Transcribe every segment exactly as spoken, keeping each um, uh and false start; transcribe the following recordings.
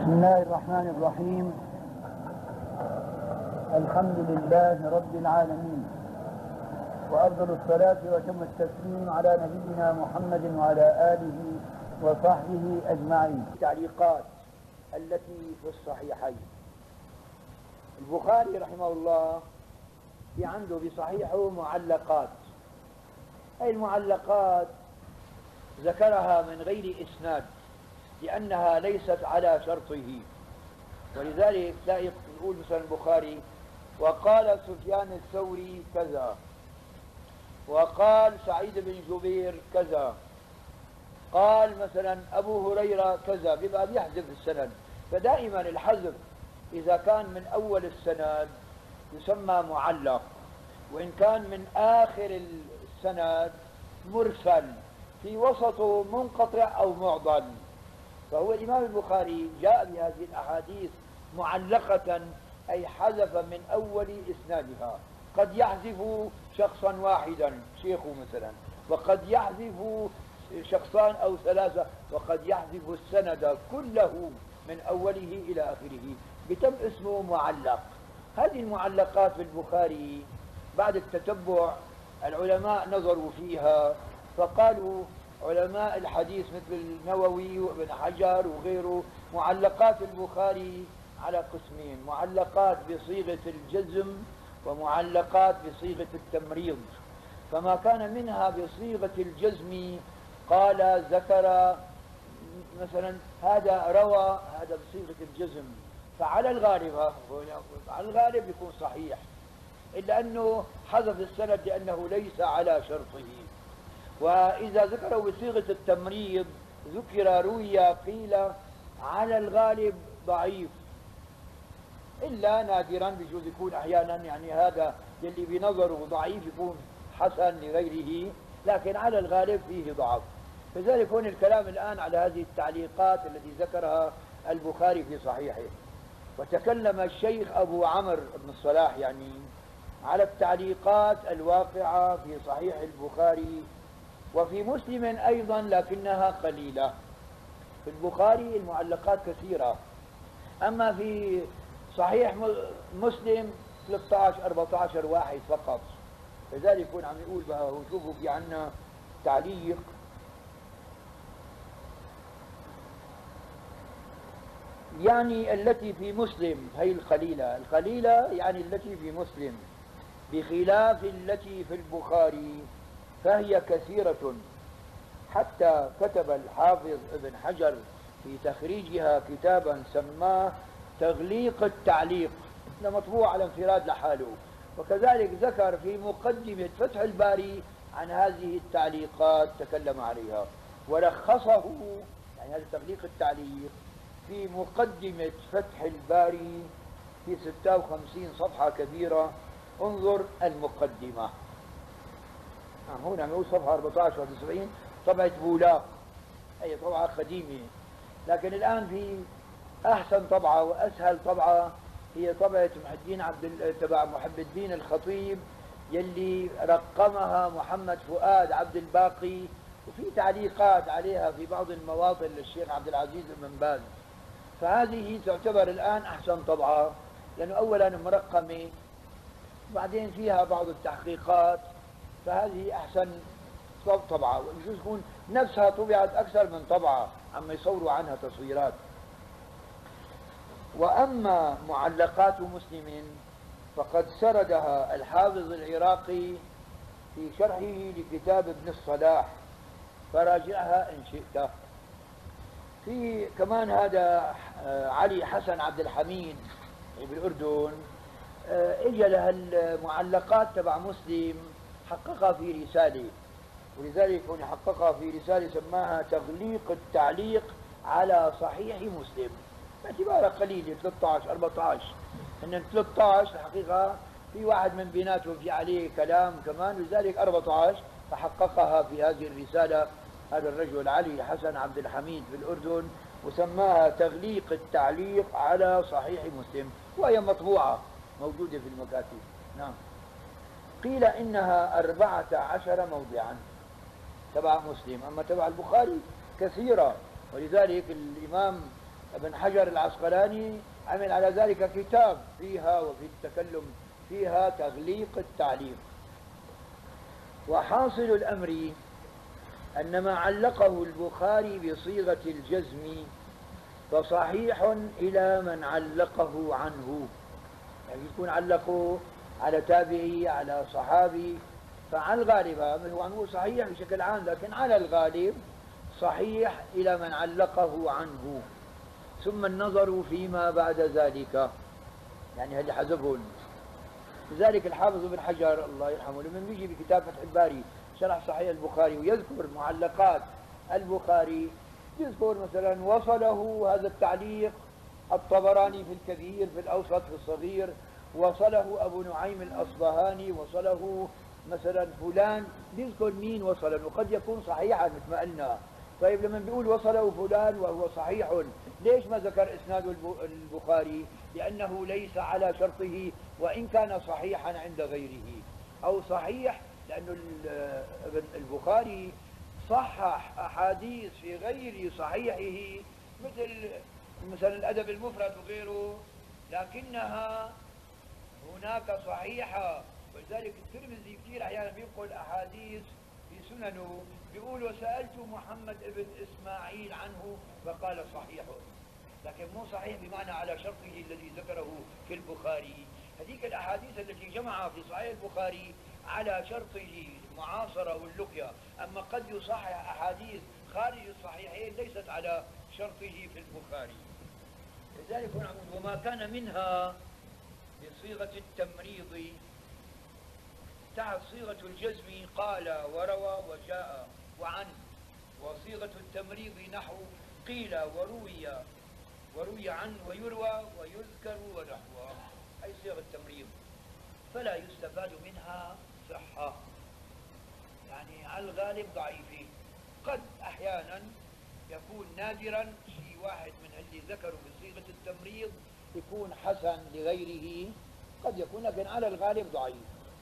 بسم الله الرحمن الرحيم. الحمد لله رب العالمين، وأفضل الصلاة وتم التسليم على نبينا محمد وعلى آله وصحبه أجمعين. التعليقات التي في الصحيحين. البخاري رحمه الله في عنده بصحيحه معلقات، أي المعلقات ذكرها من غير إسناد لأنها ليست على شرطه، ولذلك تلاقي يقول مثلا البخاري وقال سفيان الثوري كذا، وقال سعيد بن جبير كذا، قال مثلا أبو هريرة كذا، بيبقى بيحذف السند. فدائما الحذف إذا كان من أول السند يسمى معلق، وإن كان من آخر السند مرسل، في وسطه منقطع أو معضل. فهو الإمام البخاري جاء بهذه الأحاديث معلقة، أي حذف من أول إسنادها. قد يحذف شخصا واحدا شيخه مثلا، وقد يحذف شخصان أو ثلاثة، وقد يحذف السند كله من أوله إلى آخره، بتم اسمه معلق. هذه المعلقات في البخاري بعد التتبع العلماء نظروا فيها، فقالوا علماء الحديث مثل النووي وابن حجر وغيره معلقات البخاري على قسمين: معلقات بصيغة الجزم ومعلقات بصيغة التمريض. فما كان منها بصيغة الجزم قال ذكر مثلا هذا روى، هذا بصيغة الجزم، فعلى الغالب على الغالب يكون صحيح، إلا أنه حذف السند لأنه ليس على شرطه. وإذا ذكروا بصيغة التمريض ذكر روي قيل على الغالب ضعيف، إلا نادرا بجوز يكون أحيانا، يعني هذا يلي بنظره ضعيف يكون حسن لغيره، لكن على الغالب فيه ضعف. فذلك هون الكلام الآن على هذه التعليقات التي ذكرها البخاري في صحيحه. وتكلم الشيخ أبو عمرو بن الصلاح يعني على التعليقات الواقعة في صحيح البخاري وفي مسلم أيضا، لكنها قليلة. في البخاري المعلقات كثيرة، أما في صحيح مسلم ثلاثة عشر أربعة عشر واحد فقط. لذلك يكون عم يقول بقى شوفوا في عنا تعليق يعني التي في مسلم، هي القليلة. القليلة يعني التي في مسلم، بخلاف التي في البخاري فهي كثيرة، حتى كتب الحافظ ابن حجر في تخريجها كتابا سماه تغليق التعليق، مطبوع على انفراد لحاله. وكذلك ذكر في مقدمة فتح الباري عن هذه التعليقات تكلم عليها، ولخصه يعني هذا تغليق التعليق في مقدمة فتح الباري في ستة وخمسين صفحة كبيرة. انظر المقدمة هنا نقول صفحة أربعة عشر وتسعين، طبعة بولاق، أي طبعة قديمة، لكن الآن في أحسن طبعة وأسهل طبعة هي طبعة محي الدين عبد تبع محب الدين الخطيب، يلي رقمها محمد فؤاد عبد الباقي، وفي تعليقات عليها في بعض المواطن للشيخ عبد العزيز بن باز. فهذه تعتبر الآن أحسن طبعة، لأنه أولا مرقمة، وبعدين فيها بعض التحقيقات، فهذه أحسن طبعة. ويجوز تكون نفسها طبعت أكثر من طبعة عما يصوروا عنها تصويرات. وأما معلقات مسلم فقد سردها الحافظ العراقي في شرحه لكتاب ابن الصلاح، فراجعها إن شئت. في كمان هذا علي حسن عبد الحميد بالأردن اجى لها المعلقات تبع مسلم، حققها في رسالة، ولذلك هون حققها في رسالة سماها تغليق التعليق على صحيح مسلم، باعتبارها قليلة ثلاثة عشر أربعة عشر، إن ثلاثة عشر الحقيقة في واحد من بيناتهم في عليه كلام كمان، لذلك أربعة عشر فحققها في هذه الرسالة هذا الرجل علي حسن عبد الحميد في الأردن، وسماها تغليق التعليق على صحيح مسلم، وهي مطبوعة موجودة في المكاتب. نعم. قيل إنها أربعة عشر موضعا تبع مسلم، أما تبع البخاري كثيرة، ولذلك الإمام ابن حجر العسقلاني عمل على ذلك كتاب فيها، وفي التكلم فيها تغليق التعليق. وحاصل الأمر أن ما علقه البخاري بصيغة الجزم فصحيح إلى من علقه عنه، يعني يكون علقه على تابعي على صحابي، فعلى الغالب هو عنه صحيح بشكل عام، لكن على الغالب صحيح إلى من علقه عنه. ثم النظر فيما بعد ذلك، يعني هذه حذفهم. لذلك الحافظ ابن حجر الله يرحمه لما بيجي بكتاب فتح الباري شرح صحيح البخاري ويذكر معلقات البخاري، يذكر مثلا وصله هذا التعليق الطبراني في الكبير، في الأوسط، في الصغير، وصله أبو نعيم الأصبهاني، وصله مثلا فلان، يذكر مين وصله، وقد يكون صحيحا مثل ما قلنا. طيب لما بيقول وصله فلان وهو صحيح، ليش ما ذكر إسناد البخاري؟ لأنه ليس على شرطه، وإن كان صحيحا عند غيره، أو صحيح لأن البخاري صحح أحاديث في غير صحيحه مثل مثلا الأدب المفرد وغيره، لكنها هناك صحيحة. ولذلك الترمذي كثير أحيانا بينقل أحاديث في سننه، بيقول وسألت محمد ابن إسماعيل عنه فقال صحيح، لكن مو صحيح بمعنى على شرطه الذي ذكره في البخاري. هذيك الأحاديث التي جمعها في صحيح البخاري على شرطه المعاصرة واللقيا، أما قد يصحح أحاديث خارج الصحيحين ليست على شرطه في البخاري. لذلك نقول وما كان منها بصيغة التمريض تحت صيغة الجزم قال وروى وجاء وعن، وصيغة التمريض نحو قيل وروي وروي عن ويروى ويذكر ونحوه، أي صيغة التمريض، فلا يستفاد منها صحة، يعني على الغالب ضعيفة. قد أحيانا يكون نادرا شيء واحد من اللي ذكروا بصيغة التمريض يكون حسن لغيره، قد يكون، لكن على الغالب ضعيف.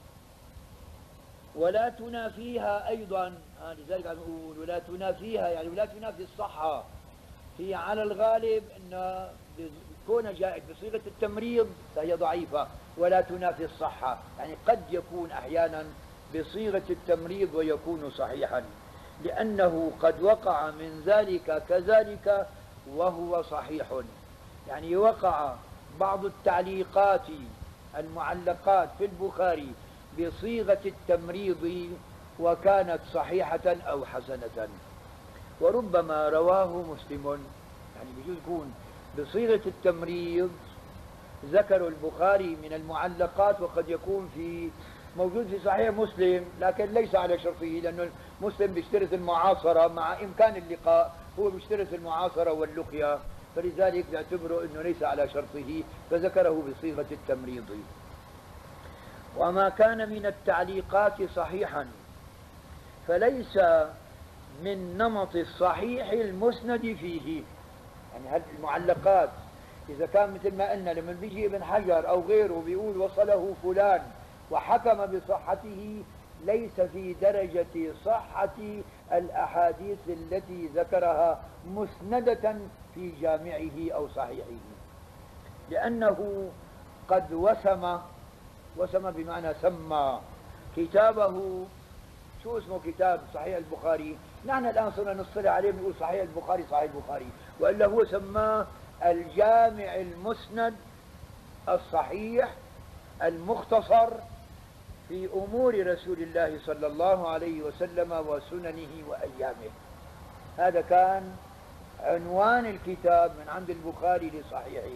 ولا تنافيها أيضا، آه لذلك نقول ولا تنافيها، يعني ولا تنافي الصحة. هي على الغالب أن كون جاءت بصيغة التمريض فهي ضعيفة، ولا تنافي الصحة، يعني قد يكون أحيانا بصيغة التمريض ويكون صحيحا، لأنه قد وقع من ذلك كذلك وهو صحيح. يعني وقع بعض التعليقات المعلقات في البخاري بصيغة التمريض وكانت صحيحة أو حسنة. وربما رواه مسلم، يعني بيجوز يكون بصيغة التمريض ذكر البخاري من المعلقات، وقد يكون في موجود في صحيح مسلم لكن ليس على شرطه، لأنه مسلم بيشترط المعاصرة مع إمكان اللقاء، هو بيشترط المعاصرة واللقيا، فلذلك يعتبره أنه ليس على شرطه فذكره بصيغة التمريض. وما كان من التعليقات صحيحا فليس من نمط الصحيح المسند فيه، يعني هذه المعلقات إذا كان مثل ما قلنا لما بيجي ابن حجر أو غيره بيقول وصله فلان وحكم بصحته، ليس في درجة صحة الأحاديث التي ذكرها مسندة في جامعه أو صحيحه، لأنه قد وسم، وسم بمعنى سمى كتابه. شو اسمه كتاب صحيح البخاري؟ نحن الآن صرنا نصطلح عليه بنقول صحيح البخاري صحيح البخاري، وإلا هو سماه الجامع المسند الصحيح المختصر في أمور رسول الله صلى الله عليه وسلم وسننه وأيامه. هذا كان عنوان الكتاب من عند البخاري لصحيحه،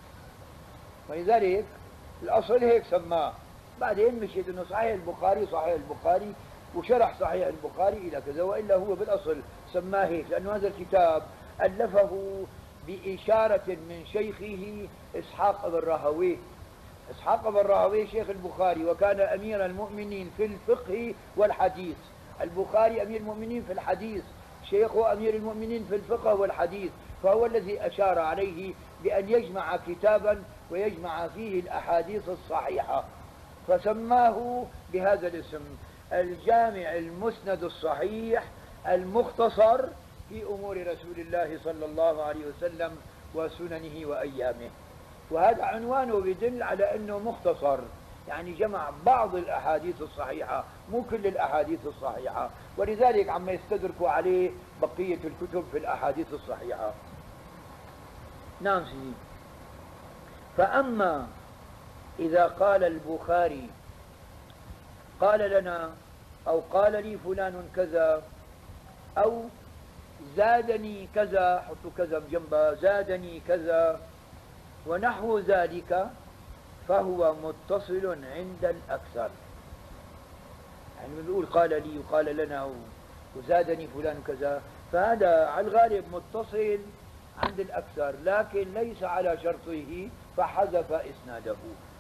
ولذلك الأصل هيك سماه. بعدين مشيت أنه صحيح البخاري صحيح البخاري وشرح صحيح البخاري إلى كذا، وإلا هو بالأصل سماه هيك لأنه هذا الكتاب ألفه بإشارة من شيخه إسحاق بن راهويه. إسحاق بن راهويه شيخ البخاري، وكان أمير المؤمنين في الفقه والحديث. البخاري أمير المؤمنين في الحديث، شيخه أمير المؤمنين في الفقه والحديث، فهو الذي أشار عليه بأن يجمع كتابا ويجمع فيه الأحاديث الصحيحة، فسماه بهذا الاسم الجامع المسند الصحيح المختصر في أمور رسول الله صلى الله عليه وسلم وسننه وأيامه. وهذا عنوانه يدل على أنه مختصر، يعني جمع بعض الأحاديث الصحيحة مو كل الأحاديث الصحيحة، ولذلك عم يستدركوا عليه بقية الكتب في الأحاديث الصحيحة. نعم سيدي. فأما إذا قال البخاري قال لنا أو قال لي فلان كذا أو زادني كذا، حطوا كذا بجنبها، زادني كذا ونحو ذلك، فهو متصل عند الأكثر. يعني بنقول قال لي وقال لنا وزادني فلان كذا، فهذا على الغالب متصل عند الأكثر، لكن ليس على شرطه فحذف إسناده.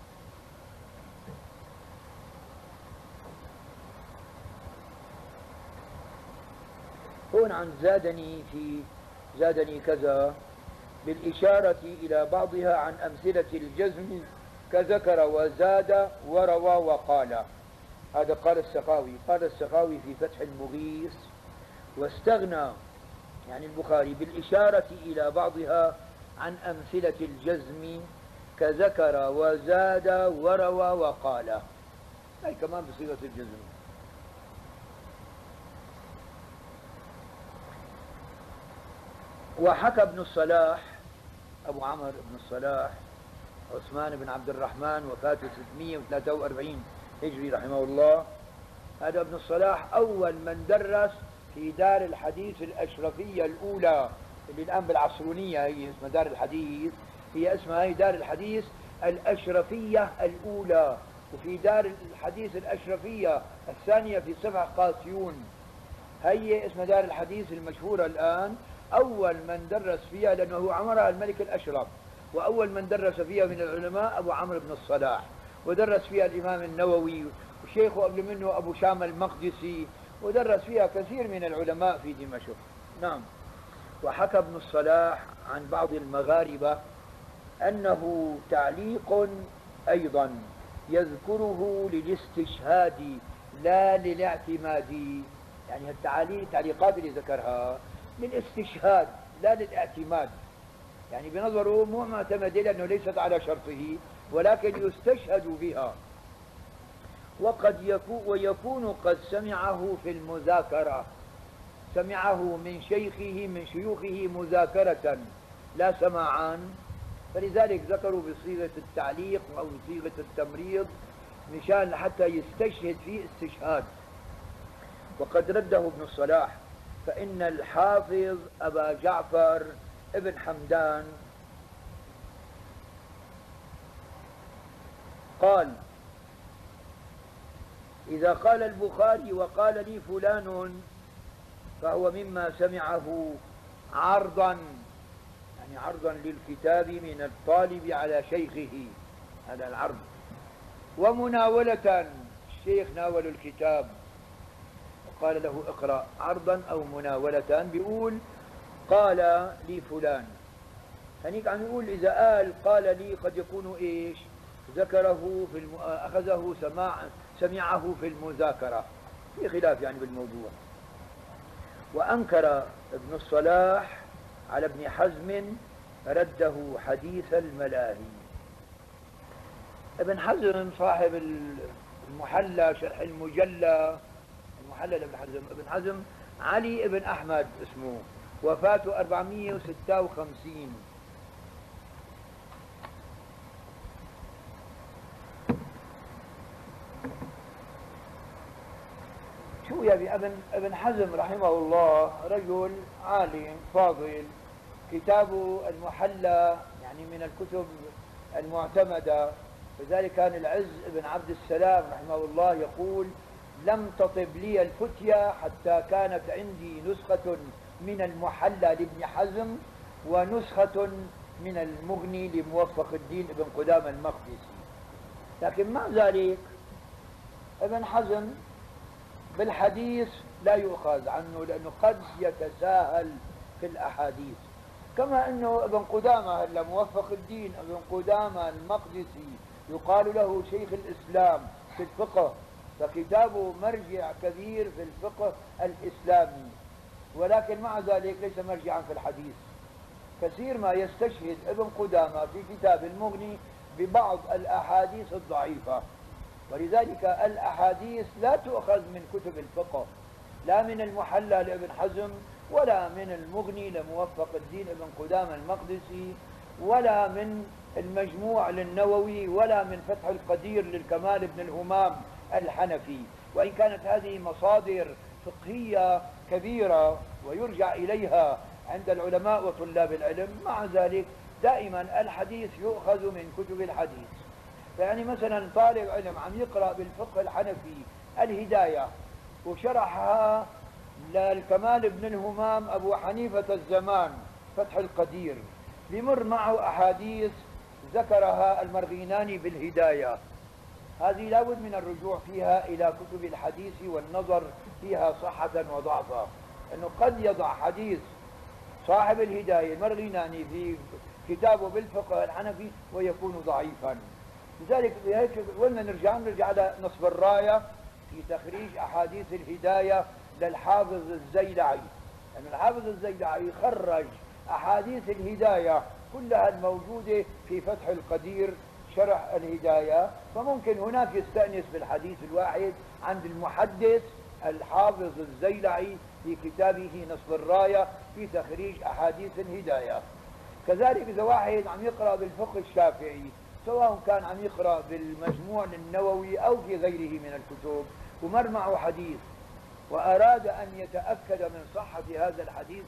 هون عن زادني في زادني كذا بالإشارة إلى بعضها عن أمثلة الجزم كذكر وزاد وروى وقال. هذا قال السخاوي، قال السخاوي في فتح المغيث، واستغنى يعني البخاري بالإشارة إلى بعضها عن أمثلة الجزم كذكر وزاد وروى وقال، هي كمان بصيغة الجزم. وحكى ابن الصلاح أبو عمرو بن الصلاح عثمان بن عبد الرحمن وفاته ستمئة وثلاثة وأربعين هجري رحمه الله. هذا ابن الصلاح أول من درس في دار الحديث الأشرفية الأولى اللي الآن بالعصرونية هي اسمها دار الحديث، هي اسمها هي دار الحديث الأشرفية الأولى، وفي دار الحديث الأشرفية الثانية في سبع قاسيون، هي اسمها دار الحديث المشهورة الآن. أول من درس فيها لأنه عمرها الملك الأشرف، وأول من درس فيها من العلماء أبو عمرو بن الصلاح، ودرس فيها الإمام النووي وشيخه قبل منه أبو شام المقدسي، ودرس فيها كثير من العلماء في دمشق. نعم. وحكى ابن الصلاح عن بعض المغاربة أنه تعليق أيضا يذكره للاستشهاد لا للاعتماد، يعني التعليق التعليقات اللي ذكرها للاستشهاد لا للاعتماد، يعني بنظره مو معتمدة لأنه ليست على شرطه، ولكن يستشهد بها. وقد يكون ويكون قد سمعه في المذاكرة، سمعه من شيخه من شيوخه مذاكرة لا سماعا، فلذلك ذكروا بصيغة التعليق أو بصيغة التمريض مشان حتى يستشهد فيه استشهاد. وقد رده ابن الصلاح، فإن الحافظ أبا جعفر ابن حمدان قال: إذا قال البخاري وقال لي فلان فهو مما سمعه عرضا، يعني عرضا للكتاب من الطالب على شيخه، هذا العرض، ومناولة، الشيخ ناول الكتاب وقال له اقرأ، عرضا أو مناولة، بيقول قال لي فلان، هنيك عم يقول إذا قال قال لي قد يكون إيش؟ ذكره في الم... أخذه سماع سمعه في المذاكرة، في خلاف يعني بالموضوع. وأنكر ابن الصلاح على ابن حزم رده حديث الملاهي. ابن حزم صاحب المحلى شرح المجلى، المحلى لابن حزم، ابن حزم علي ابن أحمد اسمه، وفاته أربعمئة وستة وخمسين. شو يا ابن ابن حزم رحمه الله رجل عالم فاضل، كتابه المحلى يعني من الكتب المعتمدة، لذلك كان العز بن عبد السلام رحمه الله يقول: لم تطب لي الفتية حتى كانت عندي نسخة من المحلى لابن حزم ونسخة من المغني لموفق الدين ابن قدامة المقدسي. لكن مع ذلك ابن حزم بالحديث لا يؤخذ عنه لأنه قد يتساهل في الأحاديث، كما أنه ابن قدامة هلا موفق الدين ابن قدامة المقدسي يقال له شيخ الإسلام في الفقه، فكتابه مرجع كبير في الفقه الإسلامي، ولكن مع ذلك ليس مرجعا في الحديث. كثير ما يستشهد ابن قدامة في كتاب المغني ببعض الأحاديث الضعيفة، ولذلك الأحاديث لا تؤخذ من كتب الفقه، لا من المحلى لابن حزم، ولا من المغني لموفق الدين ابن قدامة المقدسي، ولا من المجموع للنووي، ولا من فتح القدير للكمال بن الهمام الحنفي. وإن كانت هذه مصادر فقهية كبيرة ويرجع إليها عند العلماء وطلاب العلم، مع ذلك دائما الحديث يؤخذ من كتب الحديث. فيعني مثلا طالب علم عم يقرأ بالفقه الحنفي الهداية وشرحها للكمال بن الهمام أبو حنيفة الزمان فتح القدير، بمر معه أحاديث ذكرها المرغيناني بالهداية، هذه لابد من الرجوع فيها إلى كتب الحديث والنظر فيها صحة وضعفا، أنه قد يضع حديث صاحب الهداية المرغيناني في كتابه بالفقه الحنفي ويكون ضعيفا. لذلك بهيك قلنا نرجع نرجع على نصب الراية في تخريج أحاديث الهداية للحافظ الزيلعي، لأن يعني الحافظ الزيلعي خرج أحاديث الهداية كلها الموجودة في فتح القدير شرح الهداية، فممكن هناك يستأنس بالحديث الواحد عند المحدث الحافظ الزيلعي في كتابه نصب الراية في تخريج أحاديث الهداية. كذلك إذا واحد عم يقرأ بالفقه الشافعي، سواء كان عم يقرأ بالمجموع النووي أو في غيره من الكتب، ومر معه حديث وأراد أن يتأكد من صحة هذا الحديث،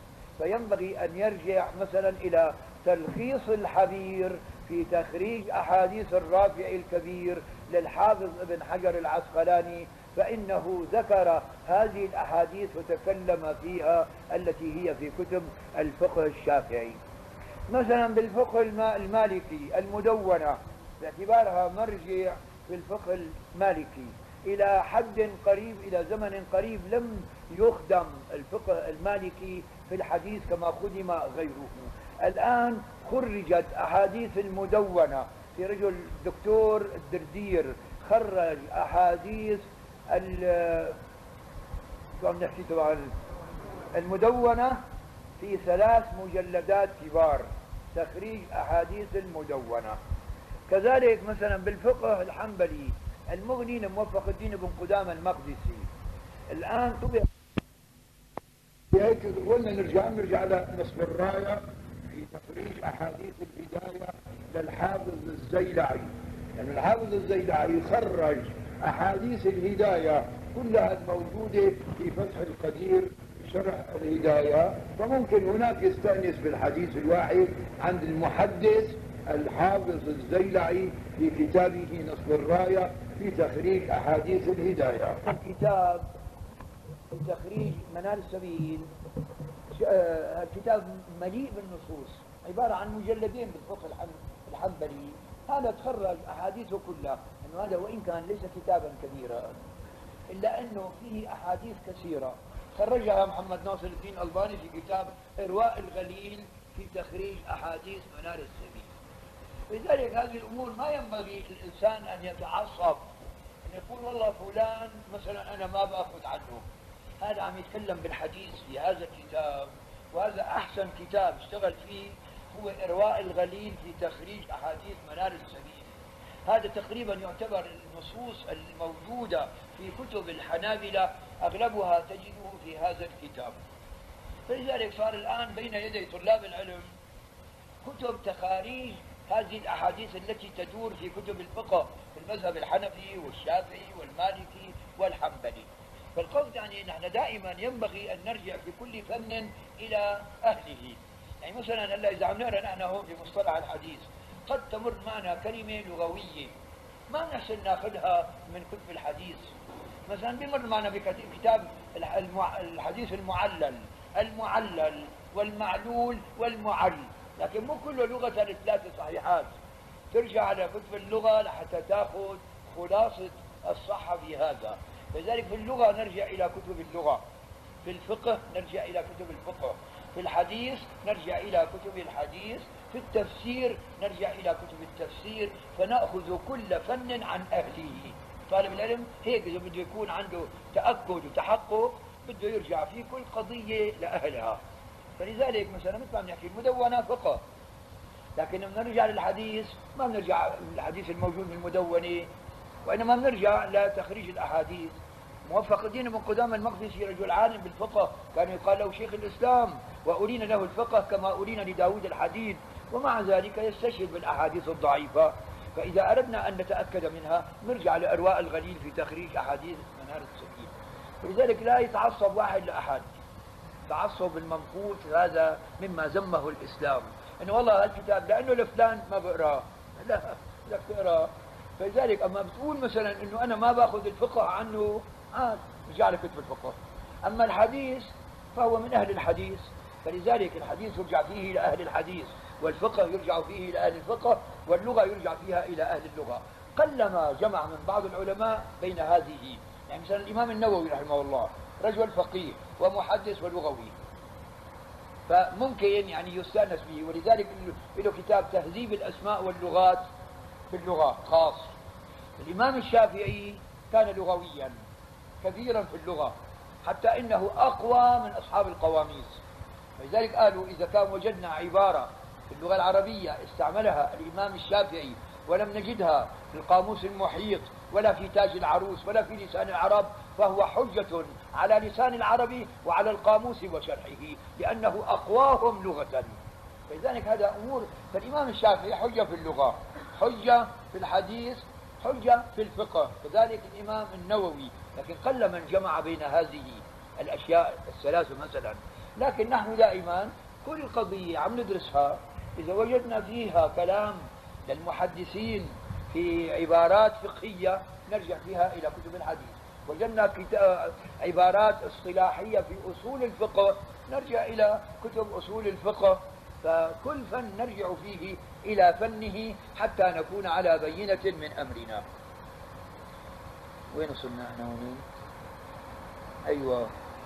فينبغي أن يرجع مثلا إلى تلخيص الحبير في تخريج أحاديث الرافع الكبير للحافظ ابن حجر العسقلاني، فإنه ذكر هذه الأحاديث وتكلم فيها التي هي في كتب الفقه الشافعي. مثلا بالفقه المالكي المدونة باعتبارها مرجع في الفقه المالكي إلى حد قريب، إلى زمن قريب لم يخدم الفقه المالكي في الحديث كما خدم غيره. الآن خرجت أحاديث المدونة في رجل دكتور الدردير خرج أحاديث نحكي طبعا المدونة في ثلاث مجلدات كبار، تخريج أحاديث المدونة. كذلك مثلا بالفقه الحنبلي المغني لموفق الدين بن قدامة المقدسي، الآن طبع هيك قلنا نرجع نرجع على نصب الراية في تخريج أحاديث الهداية للحافظ الزيلعي، يعني الحافظ الزيلعي خرج أحاديث الهداية كلها الموجودة في فتح القدير شرح الهداية، فممكن هناك يستأنس بالحديث الواحد عند المحدث الحافظ الزيلعي في كتابه نصب الراية في تخريج أحاديث الهداية. كتاب تخريج منال السبيل كتاب مليء بالنصوص، عبارة عن مجلدين بالفقه الحنبلي، هذا تخرج أحاديثه كلها، إنه هذا وإن كان ليس كتابا كبيرا إلا أنه فيه أحاديث كثيرة خرجها محمد ناصر الدين الألباني في كتاب إرواء الغليل في تخريج أحاديث منار السبيل. لذلك هذه الأمور ما ينبغي الإنسان أن يتعصب، أن يقول والله فلان مثلا أنا ما بأخذ عنه، هذا عم يتكلم بالحديث في هذا الكتاب، وهذا أحسن كتاب اشتغل فيه هو إرواء الغليل في تخريج أحاديث منار السبيل. هذا تقريبا يعتبر النصوص الموجودة في كتب الحنابلة أغلبها تجده في هذا الكتاب. فلذلك صار الآن بين يدي طلاب العلم كتب تخاريج هذه الأحاديث التي تدور في كتب الفقه في المذهب الحنفي والشافعي والمالكي والحنبلي. فالقصد يعني نحن دائما ينبغي أن نرجع في كل فن إلى أهله. يعني مثلا هلا إذا عم نقرأ نحن هون في مصطلح الحديث قد تمر معنا كلمة لغوية ما نحسن ناخذها من كتب الحديث، مثلا بمر معنا بكتاب الحديث المعلل المعلل والمعلول والمعل، لكن مو كله لغة الثلاث صحيحات، ترجع على كتب اللغة لحتى تأخذ خلاصة الصحة في هذا. لذلك في اللغة نرجع إلى كتب اللغة، في الفقه نرجع إلى كتب الفقه، في الحديث نرجع إلى كتب الحديث، في التفسير نرجع إلى كتب التفسير، فنأخذ كل فن عن أهله. طالب العلم هيك إذا بده يكون عنده تأكد وتحقق بده يرجع في كل قضية لأهلها. فلذلك مثلا مثل ما بنحكي المدونة فقه، لكن بنرجع للحديث ما بنرجع للحديث الموجود في المدونة، وإنما بنرجع لتخريج الأحاديث. موفق الدين بن قدامة المقدسي رجل عالم بالفقه، كان يقال له شيخ الإسلام، وأولين له الفقه كما أولين لداود الحديد، ومع ذلك يستشهد بالأحاديث الضعيفة. فإذا أردنا أن نتأكد منها نرجع لأرواء الغليل في تخريج أحاديث منار السبيل. ولذلك لا يتعصب واحد لأحد، تعصب المنقوص هذا مما ذمه الإسلام، إنه والله هالكتاب لأنه لفلان ما بقراه، لا بدك تقراه. فلذلك أما بتقول مثلا إنه أنا ما باخذ الفقه عنه، عاد رجع لكتب الفقه. أما الحديث فهو من أهل الحديث، فلذلك الحديث يرجع فيه إلى أهل الحديث، والفقه يرجع فيه إلى أهل الفقه، واللغة يرجع فيها إلى أهل اللغة. قلما جمع من بعض العلماء بين هذه، يعني مثلا الإمام النووي رحمه الله رجل فقيه ومحدث ولغوي، فممكن يعني يستأنس به، ولذلك له كتاب تهذيب الأسماء واللغات باللغة خاص. الإمام الشافعي كان لغويا كثيرا في اللغة، حتى إنه أقوى من أصحاب القواميس. فلذلك قالوا إذا كان وجدنا عبارة في اللغة العربية استعملها الإمام الشافعي ولم نجدها في القاموس المحيط ولا في تاج العروس ولا في لسان العرب، فهو حجة على لسان العربي وعلى القاموس وشرحه، لأنه أقواهم لغة. فلذلك هذا أمور، فالإمام الشافعي حجة في اللغة، حجة في الحديث، حجة في الفقه، كذلك الإمام النووي. لكن قل من جمع بين هذه الأشياء الثلاثة مثلا. لكن نحن دائما كل قضية عم ندرسها إذا وجدنا فيها كلام للمحدثين في عبارات فقهية نرجع فيها إلى كتب الحديث، وجدنا عبارات اصطلاحية في أصول الفقه نرجع إلى كتب أصول الفقه. فكل فن نرجع فيه إلى فنه حتى نكون على بينة من أمرنا. وين وصلنا احنا هون؟ أيوة.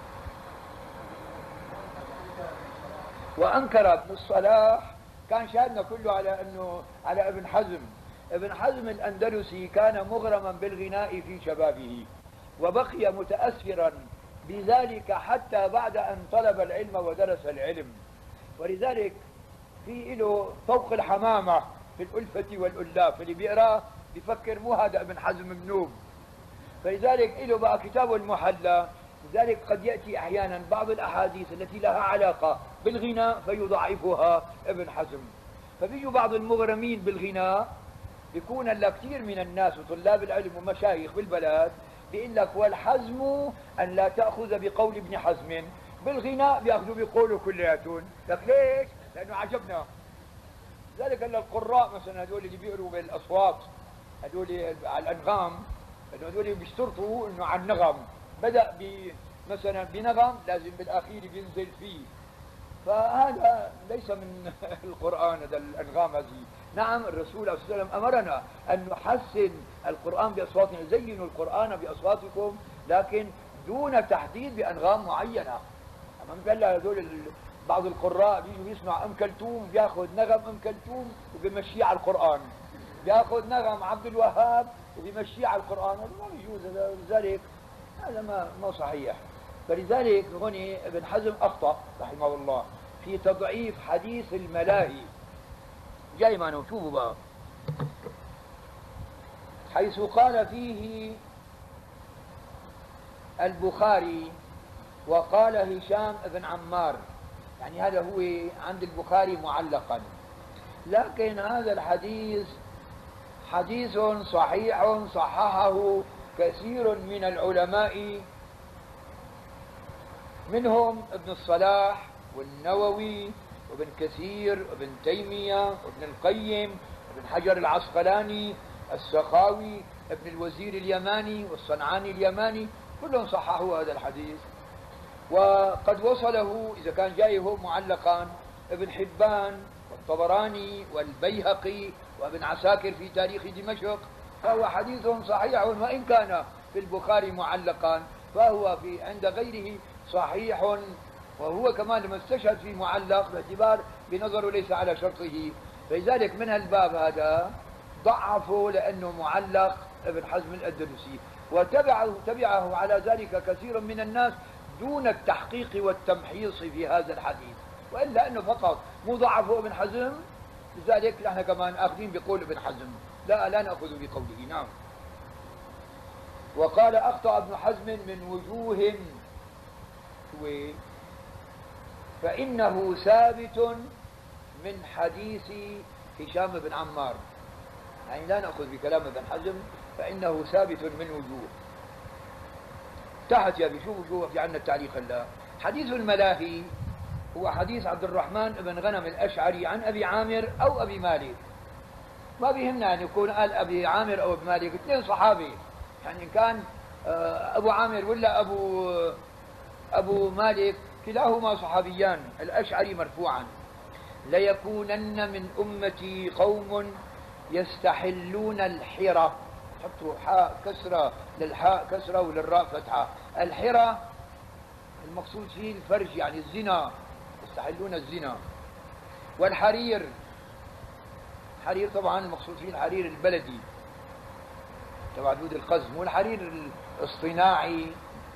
وأنكر ابن الصلاح، كان شاهدنا كله على أنه على ابن حزم. ابن حزم الأندلسي كان مغرما بالغناء في شبابه، وبقي متأثرا بذلك حتى بعد أن طلب العلم ودرس العلم. ولذلك في له فوق الحمامة في الألفة والألاف، اللي بيقراه بيفكر مو هذا ابن حزم منوب. فلذلك له بقى كتابه المحلى. لذلك قد يأتي أحيانا بعض الأحاديث التي لها علاقة بالغناء فيضعفها ابن حزم. فبيجوا بعض المغرمين بالغناء، بيكون لكثير من الناس وطلاب العلم ومشايخ بالبلد بيقول لك والحزم أن لا تأخذ بقول ابن حزم، بالغناء بيأخذوا بقوله كلياتهم. لك ليش؟ لأنه عجبنا. لذلك القراء مثلا هذول اللي بيقروا بالأصوات، هذول على الأنغام، هذول بيشترطوا إنه على النغم، بدأ مثلا بنغم لازم بالأخير بينزل فيه. فهذا ليس من القرآن، هذا الأنغام هذه. نعم الرسول صلى الله عليه وسلم أمرنا أن نحسن القرآن بأصواتنا، زينوا القرآن بأصواتكم، لكن دون تحديد بأنغام معينة. أما مثل هذول بعض القراء بيجوا يسمع أم كلثوم بياخذ نغم أم كلثوم وبيمشيه على القرآن، بياخذ نغم عبد الوهاب وبيمشيه على القرآن، هذا ما بيجوز. لذلك هذا ما ما صحيح. فلذلك هون ابن حزم أخطأ رحمه الله في تضعيف حديث الملاهي. جاي معنا شوفوا بقى، حيث قال فيه البخاري وقال هشام بن عمار، يعني هذا هو عند البخاري معلقا، لكن هذا الحديث حديث صحيح صححه كثير من العلماء، منهم ابن الصلاح والنووي وابن كثير وابن تيمية وابن القيم وابن حجر العسقلاني، السخاوي، ابن الوزير اليماني والصنعاني اليماني، كلهم صححوا هذا الحديث. وقد وصله إذا كان جاي هو معلقا ابن حبان والطبراني والبيهقي وابن عساكر في تاريخ دمشق، فهو حديث صحيح، وإن كان في البخاري معلقا فهو في عند غيره صحيح، وهو كمان لما استشهد في معلق باعتبار بنظره ليس على شرطه. فلذلك من هالباب هذا ضعفه لأنه معلق ابن حزم الأندلسي، وتبعه تبعه على ذلك كثير من الناس دون التحقيق والتمحيص في هذا الحديث. وإلا أنه فقط مو ضعفه ابن حزم، لذلك نحن كمان آخذين بقول ابن حزم، لا لا نأخذ بقوله. نعم. وقال أخطأ ابن حزم من وجوه فإنه ثابت من حديث هشام بن عمار، يعني لا نأخذ بكلام ابن حزم، فإنه ثابت من وجوه. تحت يا بشو وجوه في عنا التعليق هلا. حديث الملاهي هو حديث عبد الرحمن بن غنم الأشعري عن أبي عامر أو أبي مالك، ما بيهمنا أن يكون قال أبي عامر أو أبي مالك، اثنين صحابي، يعني إن كان أبو عامر ولا أبو أبو مالك كلاهما صحابيان. الأشعري مرفوعا: ليكونن من أمتي قوم يستحلون الحرة، حطوا حاء كسرة للحاء كسرة وللراء فتحة. الحرة المقصود فيه الفرج، يعني الزنا، يستحلون الزنا. والحرير، الحرير طبعا المقصود فيه الحرير البلدي تبع دود القزم، والحرير الاصطناعي.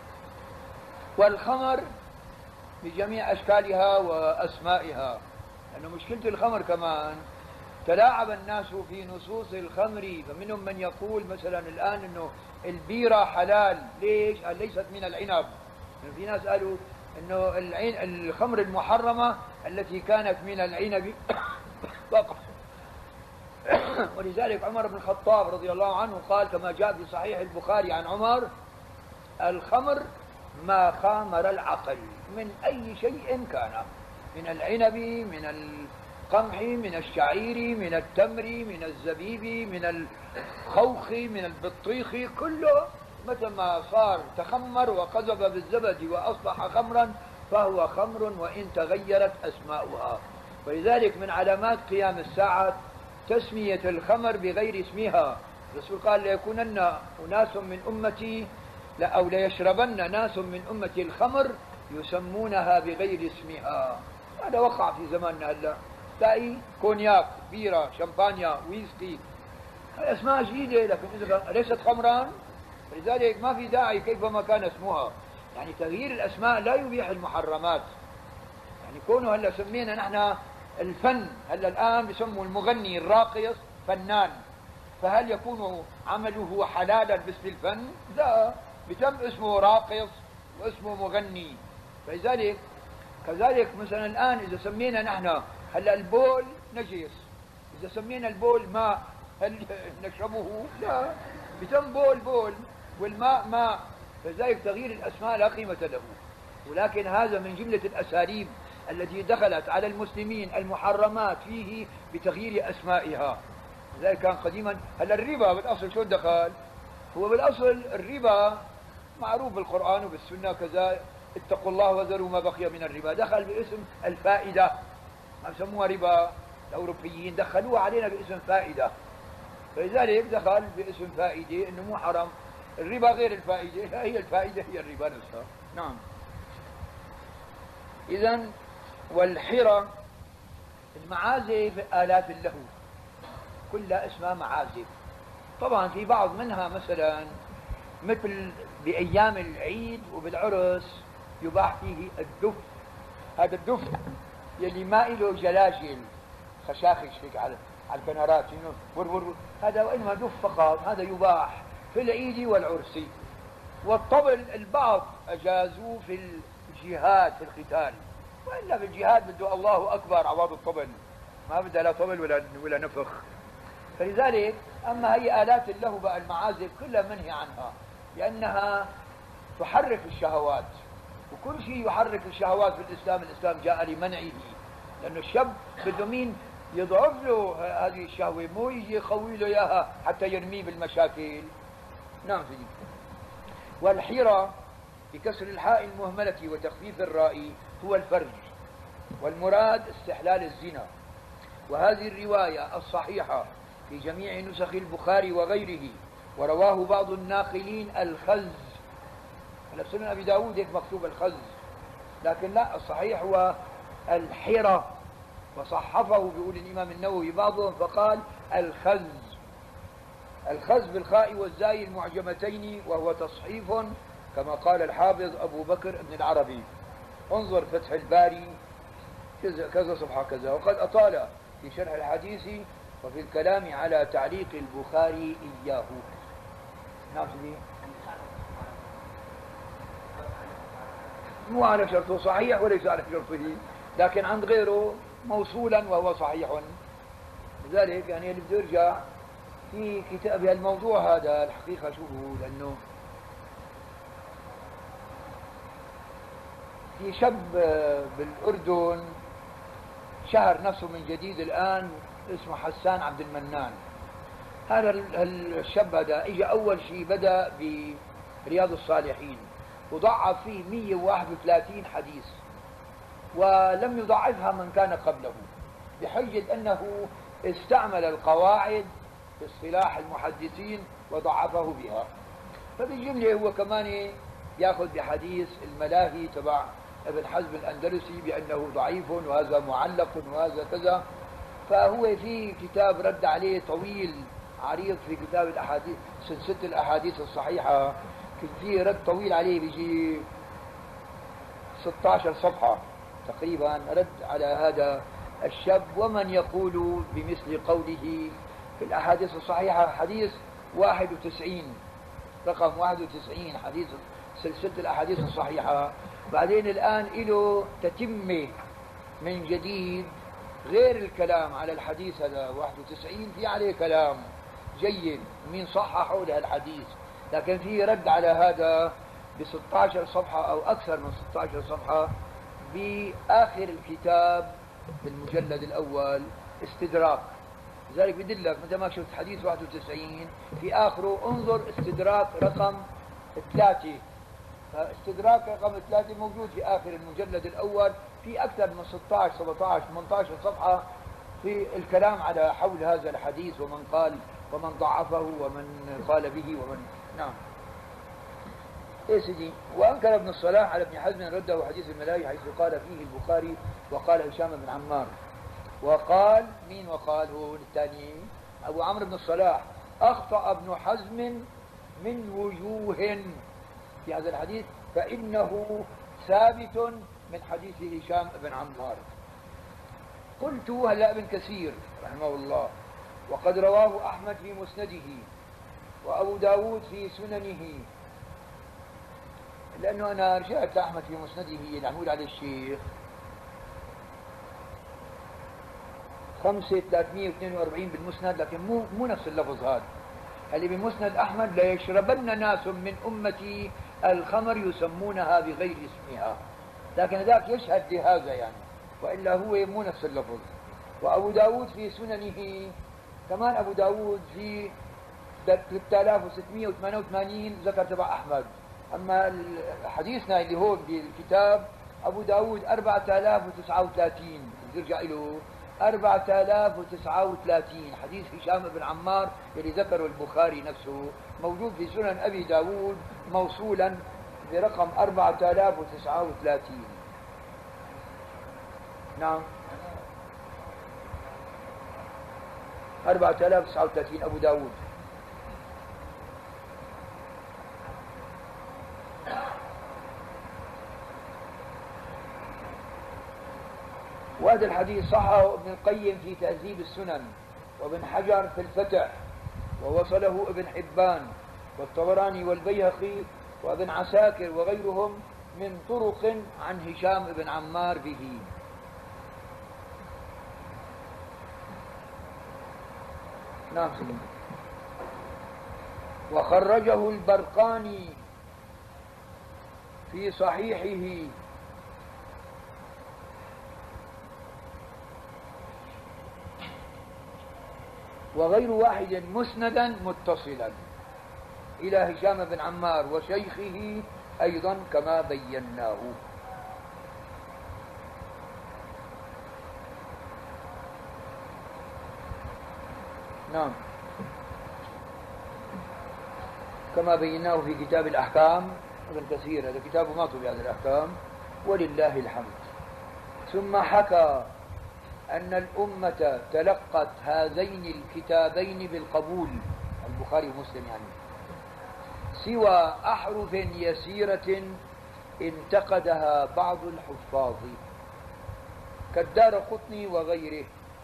والخمر بجميع أشكالها وأسمائها، لأنه مشكلة الخمر كمان تلاعب الناس في نصوص الخمر، فمنهم من يقول مثلا الآن أنه البيرة حلال. ليش؟ قال ليست من العنب. يعني في ناس قالوا أنه الخمر المحرمة التي كانت من العنب فقط. ولذلك عمر بن الخطاب رضي الله عنه قال كما جاء في صحيح البخاري عن عمر: الخمر ما خامر العقل من أي شيء كان، من العنب، من القمح، من الشعير، من التمر، من الزبيب، من الخوخ، من البطيخ، كله متى ما صار تخمر وقذف بالزبد وأصبح خمرا فهو خمر وإن تغيرت أسماؤها. ولذلك من علامات قيام الساعة تسمية الخمر بغير اسمها. الرسول قال: ليكونن أناس من أمتي أو ليشربن ناس من أمتي الخمر يسمونها بغير اسمها. هذا وقع في زماننا هلا، تلاقي كونياك، بيرة، شمبانيا، ويسكي، أسماء جديدة لكن إذا ليست خمرا، لذلك ما في داعي كيفما كان اسمها. يعني تغيير الأسماء لا يبيح المحرمات. يعني كونه هلا سمينا نحن الفن، هلا الآن بسموا المغني الراقص فنان، فهل يكون عمله حلالا باسم الفن؟ لا، بتم اسمه راقص واسمه مغني. فلذلك كذلك مثلا الآن إذا سمينا نحن هلا البول نجس، إذا سمينا البول ماء هل نشربه؟ لا، بتم بول بول والماء ماء. فلذلك تغيير الأسماء لا قيمة له. ولكن هذا من جملة الأساليب التي دخلت على المسلمين المحرمات فيه بتغيير أسمائها. لذلك كان قديما هلا الربا بالأصل شو دخل؟ هو بالأصل الربا معروف بالقرآن وبالسنة كذا: اتقوا الله وذروا ما بقي من الربا. دخل باسم الفائدة، ما سموها ربا الأوروبيين، دخلوها علينا باسم فائدة. فلذلك دخل باسم فائدة إنه مو حرام. الربا غير الفائدة، هي الفائدة هي الربا نفسها. نعم. إذن والحرة المعازف آلات اللهو كلها اسمها معازف. طبعا في بعض منها مثلا مثل بأيام العيد وبالعرس يباح فيه الدف. هذا الدف يلي ما له جلاجل خشاخش هيك على على البنارات، انه ور ور، هذا وانما دف فقط، هذا يباح في العيد والعرس. والطبل البعض اجازوه في الجهاد في القتال، والا في الجهاد بده الله اكبر عوض الطبل، ما بدها لا طبل ولا ولا نفخ. فلذلك اما هي الات اللهو بقى المعازف كلها منهي عنها، لانها تحرك الشهوات، وكل شيء يحرك الشهوات في الاسلام الاسلام جاء لمنعه. لانه الشاب بده مين يضعف له هذه الشهوه، مو يجي يقوي له اياها حتى يرميه بالمشاكل. نعم سيدي. والحيرة بكسر الحاء المهملة وتخفيف الراء هو الفرج، والمراد استحلال الزنا. وهذه الرواية الصحيحة في جميع نسخ البخاري وغيره، ورواه بعض الناقلين الخز. على سنن أبي داود هيك مكتوب الخز، لكن لا، الصحيح هو الحيرة، وصحفه بيقول الإمام النووي بعضهم فقال الخز. الخز بالخاء والزاي المعجمتين، وهو تصحيف كما قال الحافظ أبو بكر بن العربي. انظر فتح الباري جزء كذا صفحة كذا. وقد أطال في شرح الحديث وفي الكلام على تعليق البخاري إياه. نعم سيدي، مو على شرطه صحيح وليس على شرطه، لكن عند غيره موصولا وهو صحيح. لذلك يعني اللي بده يرجع في كتاب الموضوع هذا الحقيقة شو هو، لأنه في شاب بالأردن شهر نفسه من جديد الآن اسمه حسان عبد المنان. هذا الشاب هذا اجى أول شيء بدأ برياض الصالحين وضعف فيه مئة وواحد وثلاثين حديث، ولم يضعفها من كان قبله بحجة أنه استعمل القواعد في اصطلاح المحدثين وضعفه بها. فبالجملة هو كمان يأخذ بحديث الملاهي تبع ابن حزم الأندلسي بأنه ضعيف وهذا معلق وهذا كذا. فهو في كتاب رد عليه طويل عريض في كتاب الأحاديث سلسلة الأحاديث الصحيحة، كان فيه رد طويل عليه بيجي ستة عشر صفحة تقريبا رد على هذا الشاب. ومن يقول بمثل قوله في الأحاديث الصحيحة حديث واحد وتسعين، رقم واحد وتسعين حديث سلسلة الأحاديث الصحيحة. بعدين الآن له تتمة من جديد غير الكلام على الحديث هذا واحد وتسعين، في عليه كلام جيد مين صححه لهالحديث، لكن في رد على هذا ب ستة عشر صفحة أو أكثر من ستة عشر صفحة بآخر الكتاب بالمجلد الأول استدراك. لذلك بدلك متى ما شفت حديث واحد وتسعين في آخره انظر استدراك رقم ثلاثة. استدراك رقم ثلاثة موجود في آخر المجلد الأول في أكثر من ستة عشر سبعة عشر ثمانية عشر صفحة في الكلام على حول هذا الحديث ومن قال ومن ضعفه ومن قال به ومن نعم. إيه سيدي، وأنكر ابن الصلاح على ابن حزم رده حديث الملاهي حيث قال فيه البخاري وقال هشام بن عمار. وقال مين وقال هو الثاني أبو عمرو بن الصلاح أخطأ ابن حزم من وجوه في هذا الحديث فإنه ثابت من حديث هشام بن عمار. قلت هلا ابن كثير رحمه الله وقد رواه أحمد في مسنده وأبو داود في سننه، لأنه أنا رجعت لأحمد في مسنده اللي عمول عليه الشيخ خمسة ثلاثمئة واثنين وأربعين بالمسند، لكن مو مو نفس اللفظ هذا اللي بمسند أحمد لا يشربن ناس من أمتي الخمر يسمونها بغير اسمها، لكن ذاك يشهد لهذا يعني، وإلا هو مو نفس اللفظ. وأبو داود في سننه كمان أبو داود في ثلاثة آلاف وستمئة وثمانية وثمانين ذكر تبع أحمد. أما حديثنا اللي هون بالكتاب أبو داود أربعة آلاف وتسعة وثلاثين، يرجع له أربعة آلاف وتسعة وثلاثين حديث هشام بن عمار اللي ذكره البخاري نفسه موجود في سنن أبي داود موصولا برقم أربعة آلاف وتسعة وثلاثين. نعم أربعة آلاف وتسعة وثلاثين أبو داود. وهذا الحديث صححه ابن القيم في تهذيب السنن وابن حجر في الفتح ووصله ابن حبان والطبراني والبيهقي وابن عساكر وغيرهم من طرق عن هشام بن عمار به. نعم سلم. وخرجه البرقاني في صحيحه وغير واحد مسندا متصلا إلى هشام بن عمار وشيخه أيضا كما بيناه. نعم كما بيناه في كتاب الأحكام ابن كثير، هذا كتاب ماطو بهذه الأحكام ولله الحمد. ثم حكى أن الأمة تلقت هذين الكتابين بالقبول البخاري ومسلم يعني سوى أحرف يسيرة انتقدها بعض الحفاظ. كالدارقطني وغيره.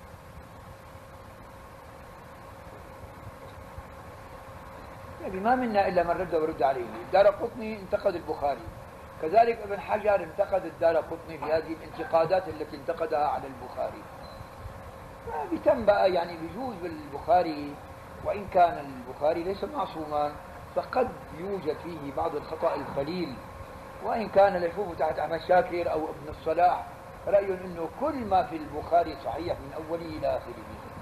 يعني ما منا إلا من رد ورد عليه. الدارقطني انتقد البخاري، كذلك ابن حجر انتقد الدارقطني في هذه الانتقادات التي انتقدها على البخاري. بتم بقى يعني بيجوز بالبخاري، وإن كان البخاري ليس معصوما فقد يوجد فيه بعض الخطأ القليل، وإن كان اللي يشوفه تحت أحمد شاكر أو ابن الصلاح رأي أنه كل ما في البخاري صحيح من أوله إلى آخره.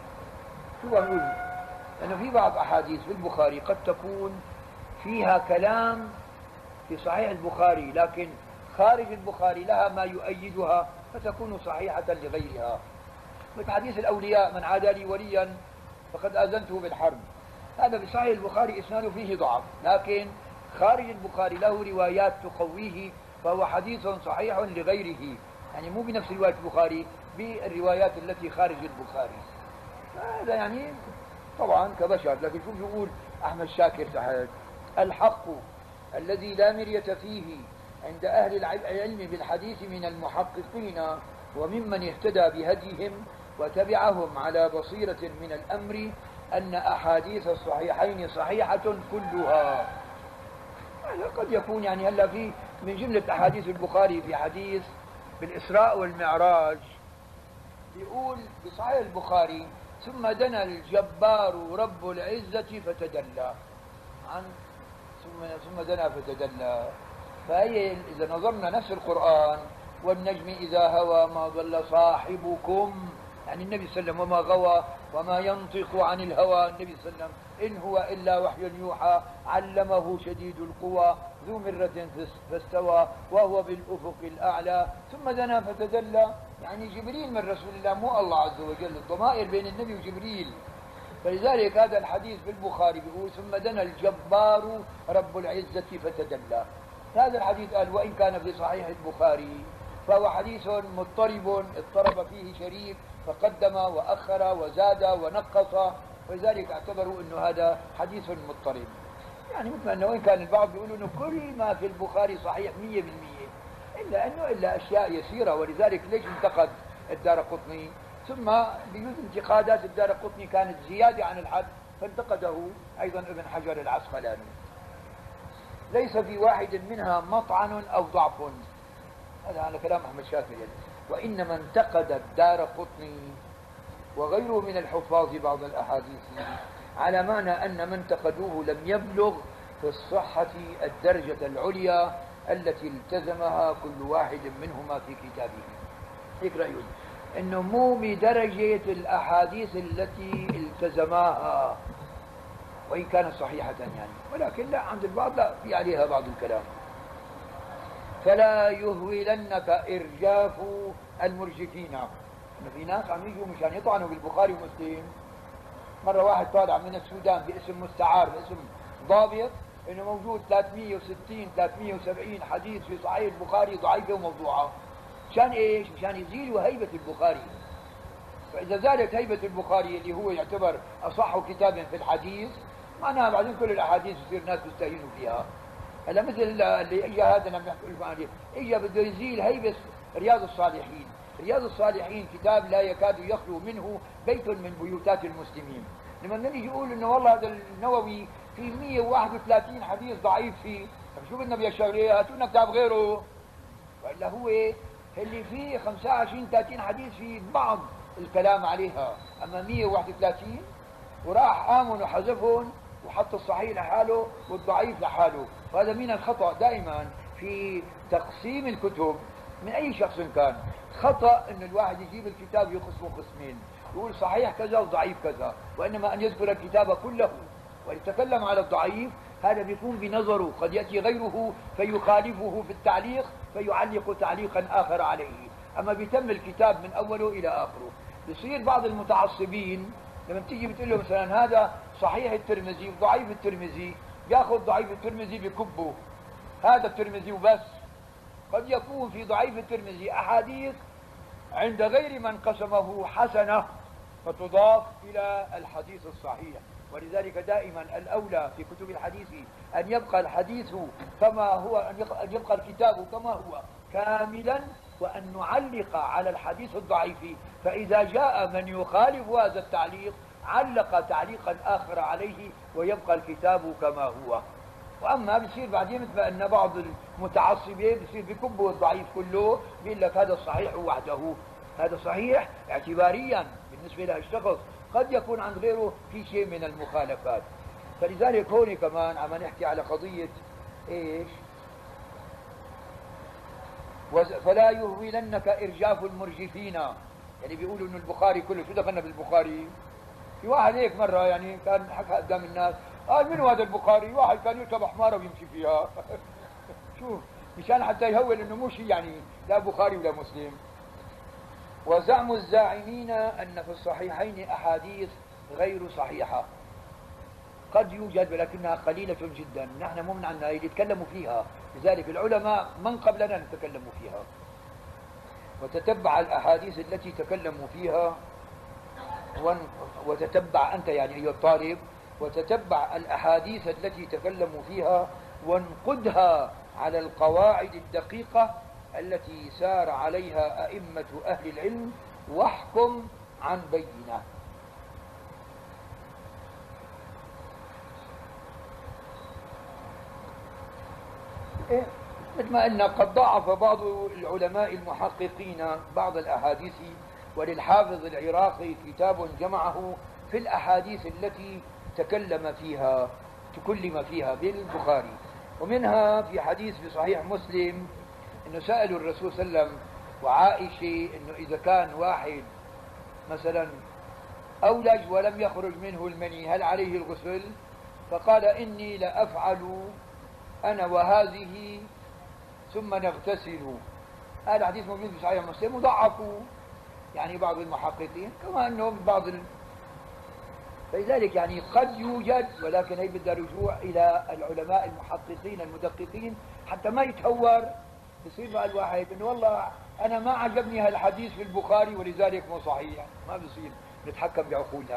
شو بقول؟ لأنه في بعض أحاديث في البخاري قد تكون فيها كلام في صحيح البخاري لكن خارج البخاري لها ما يؤيدها فتكون صحيحة لغيرها. مثل حديث الأولياء: من عادى لي وليا فقد آذنته بالحرب. هذا في صحيح البخاري إسناده فيه ضعف، لكن خارج البخاري له روايات تقويه فهو حديث صحيح لغيره، يعني مو بنفس رواية البخاري، بالروايات التي خارج البخاري. هذا يعني طبعا كبشر. لكن شو بيقول أحمد شاكر تحت؟ الحق الذي لا مرية فيه عند أهل العلم بالحديث من المحققين وممن اهتدى بهديهم وتبعهم على بصيرة من الأمر أن أحاديث الصحيحين صحيحة كلها. يعني قد يكون يعني هلا في من جملة أحاديث البخاري في حديث بالإسراء والمعراج يقول بصحيح البخاري: ثم دنا الجبار رب العزة فتدلى عن ثم ثم دنا فتدلى. فهي إذا نظرنا نفس القرآن: والنجم إذا هوى ما ضل صاحبكم، يعني النبي صلى الله عليه وسلم وما غوى وما ينطق عن الهوى، النبي صلى الله عليه وسلم إن هو إلا وحي يوحى علمه شديد القوى ذو مرة فاستوى وهو بالأفق الأعلى ثم دنا فتدلى. يعني جبريل من رسول الله مو الله عز وجل، الضمائر بين النبي وجبريل. فلذلك هذا الحديث في البخاري بيقول: ثم دنا الجبار رب العزة فتدلى. هذا الحديث قال وإن كان في صحيح البخاري فهو حديث مضطرب اضطرب فيه شريك فقدم وأخر وزاد ونقص، ولذلك اعتبروا أنه هذا حديث مضطرب. يعني مثل أنه وإن كان البعض بيقولوا أنه كل ما في البخاري صحيح مية بالمية، إلا أنه إلا أشياء يسيرة. ولذلك ليش انتقد الدارقطني؟ ثم بيجوز انتقادات الدارقطني كانت زيادة عن الحد فانتقده أيضا ابن حجر العسقلاني. ليس في واحد منها مطعن أو ضعف، هذا على كلام أحمد شاكر يعني. وإنما انتقد الدارقطني وغيره من الحفاظ بعض الأحاديث على معنى أن من انتقدوه لم يبلغ في الصحة الدرجة العليا التي التزمها كل واحد منهما في كتابه. هيك رأيهم، إنه مو بدرجة الأحاديث التي التزماها وإن كانت صحيحة يعني، ولكن لا، عند البعض لا، في عليها بعض الكلام. فلا يهولنك إرجاف المرجفين. إنه في ناس عم يجوا مشان يطعنوا بالبخاري ومسلم. مرة واحد طالع من السودان باسم مستعار باسم ضابط إنه موجود ثلاثمية وستين ثلاثمية وسبعين حديث في صحيح البخاري ضعيفة وموضوعة. مشان إيش؟ مشان يزيلوا هيبة البخاري. فإذا زالت هيبة البخاري اللي هو يعتبر أصح كتاب في الحديث، معناها بعدين كل الأحاديث يصير الناس يستهينوا فيها. هلا مثل اللي اجى هذا لما نحكي عليه، اجى بده يزيل هيبة رياض الصالحين. رياض الصالحين كتاب لا يكاد يخلو منه بيت من بيوتات المسلمين. لما نجي يقول انه والله هذا النووي في مية وواحد وثلاثين حديث ضعيف فيه، طيب شو بدنا بهالشغله؟ هاتوا لنا كتاب غيره. والا هو اللي فيه خمسة وعشرين ثلاثين حديث في بعض الكلام عليها، اما مية وواحد وثلاثين وراح قاموا وحذفهم وحط الصحيح لحاله والضعيف لحاله. وهذا من الخطأ دائما في تقسيم الكتب من أي شخص كان. خطأ أن الواحد يجيب الكتاب يقسمه قسمين، يقول صحيح كذا وضعيف كذا، وإنما أن يذكر الكتاب كله ويتكلم على الضعيف. هذا بيكون بنظره، قد يأتي غيره فيخالفه في التعليق فيعلق تعليقا آخر عليه. أما بيتم الكتاب من أوله إلى آخره. بيصير بعض المتعصبين لما تيجي بتقول له مثلا هذا صحيح الترمذي وضعيف الترمذي، ياخذ ضعيف الترمذي بكبه، هذا الترمذي وبس. قد يكون في ضعيف الترمذي أحاديث عند غير من قسمه حسنة فتضاف إلى الحديث الصحيح. ولذلك دائما الأولى في كتب الحديث أن يبقى الحديث كما هو، أن يبقى الكتاب كما هو كاملا وأن نعلق على الحديث الضعيف، فإذا جاء من يخالف هذا التعليق علق تعليقا آخر عليه ويبقى الكتاب كما هو. وأما بصير بعدين مثل أن بعض المتعصبين بصير بكبوا الضعيف كله، بيقول لك هذا الصحيح وحده، هذا صحيح اعتباريا بالنسبة له الشخص، قد يكون عند غيره في شيء من المخالفات. فلذلك هون كمان عم نحكي على قضية ايش؟ فلا يهولنك إرجاف المرجفين، يعني بيقولوا انه البخاري كله، شو دخلنا بالبخاري؟ في واحد هيك مرة يعني كان حكى قدام الناس قال من هذا البخاري؟ واحد كان يركب حمارة ويمشي فيها شوف، مشان حتى يهول انه مو شيء يعني لا بخاري ولا مسلم. وزعم الزاعمين أن في الصحيحين أحاديث غير صحيحة، قد يوجد ولكنها قليلة جدا، نحن مو من عنا يتكلموا فيها، لذلك العلماء من قبلنا نتكلموا فيها. وتتبع الأحاديث التي تكلموا فيها، وتتبع أنت يعني أيها الطالب، وتتبع الأحاديث التي تكلموا فيها وانقدها على القواعد الدقيقة التي سار عليها أئمة أهل العلم، واحكم عن بينة. إيه؟ مثل ما قلنا قد ضعف بعض العلماء المحققين بعض الأحاديث، وللحافظ العراقي كتاب جمعه في الأحاديث التي تكلم فيها تكلم فيها بالبخاري. ومنها في حديث في صحيح مسلم انه سألوا الرسول صلى الله عليه وسلم وعائشة انه اذا كان واحد مثلا اولج ولم يخرج منه المني هل عليه الغسل؟ فقال اني لافعل انا وهذه ثم نغتسل. هذا الحديث موجود في صحيح مسلم وضعفوا يعني بعض المحققين، كما انه بعض ال... فلذلك يعني قد يوجد، ولكن هي بدها رجوع الى العلماء المحققين المدققين حتى ما يتهور. بصير بقى الواحد انه والله انا ما عجبني هالحديث في البخاري ولذلك مو صحيح، ما بصير نتحكم بعقولنا.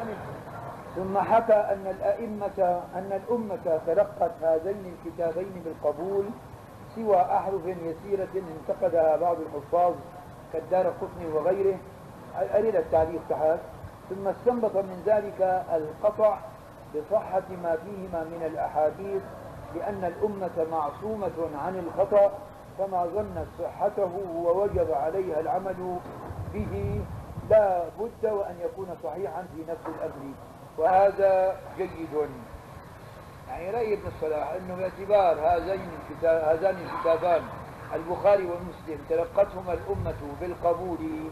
ثم حكى ان الائمه ان الامه تلقت هذين الكتابين بالقبول سوى احرف يسيره انتقدها بعض الحفاظ كالدارقطني وغيره، اريد التعليق تحت. ثم استنبط من ذلك القطع بصحة ما فيهما من الأحاديث، لأن الأمة معصومة عن الخطأ، فما ظنت صحته ووجب عليها العمل به لا بد وأن يكون صحيحا في نفس الأمر، وهذا جيد. يعني رأي ابن الصلاح أنه باعتبار هذين الكتاب هذان الكتابان البخاري ومسلم تلقتهما الأمة بالقبول،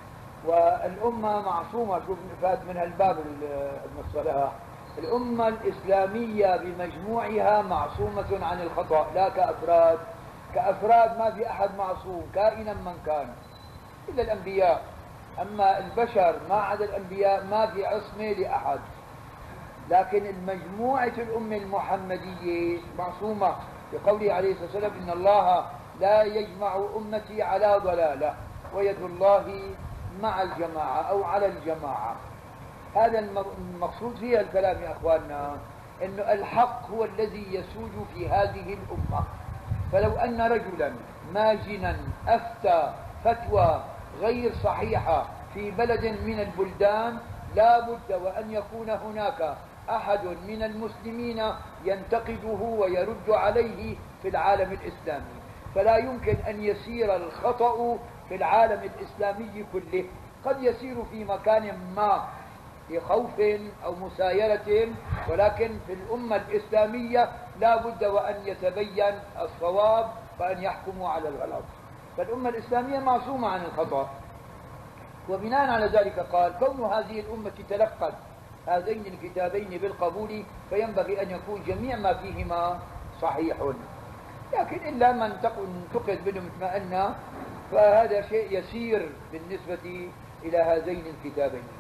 والأمة معصومة، شوف فات من هالباب المصطلح، الأمة الإسلامية بمجموعها معصومة عن الخطأ لا كأفراد. كأفراد ما في أحد معصوم كائنا من كان إلا الأنبياء، أما البشر ما عدا الأنبياء ما في عصمة لأحد، لكن المجموعة الأمة المحمدية معصومة بقوله عليه الصلاة والسلام إن الله لا يجمع أمتي على ضلالة ويد الله مع الجماعة أو على الجماعة. هذا المقصود فيها الكلام يا أخواننا، أنه الحق هو الذي يسود في هذه الأمة. فلو أن رجلا ماجنا أفتى فتوى غير صحيحة في بلد من البلدان، لا بد وأن يكون هناك أحد من المسلمين ينتقده ويرد عليه في العالم الإسلامي. فلا يمكن أن يسير الخطأ في العالم الإسلامي كله، قد يسير في مكان ما لخوف أو مسايرة، ولكن في الأمة الإسلامية لا بد وأن يتبين الصواب وأن يحكموا على الغلط. فالأمة الإسلامية معصومة عن الخطأ، وبناء على ذلك قال كون هذه الأمة تلقت هذين الكتابين بالقبول فينبغي أن يكون جميع ما فيهما صحيح، لكن إلا من انتقد منهم مثل ما قلنا، فهذا شيء يسير بالنسبة إلى هذين الكتابين.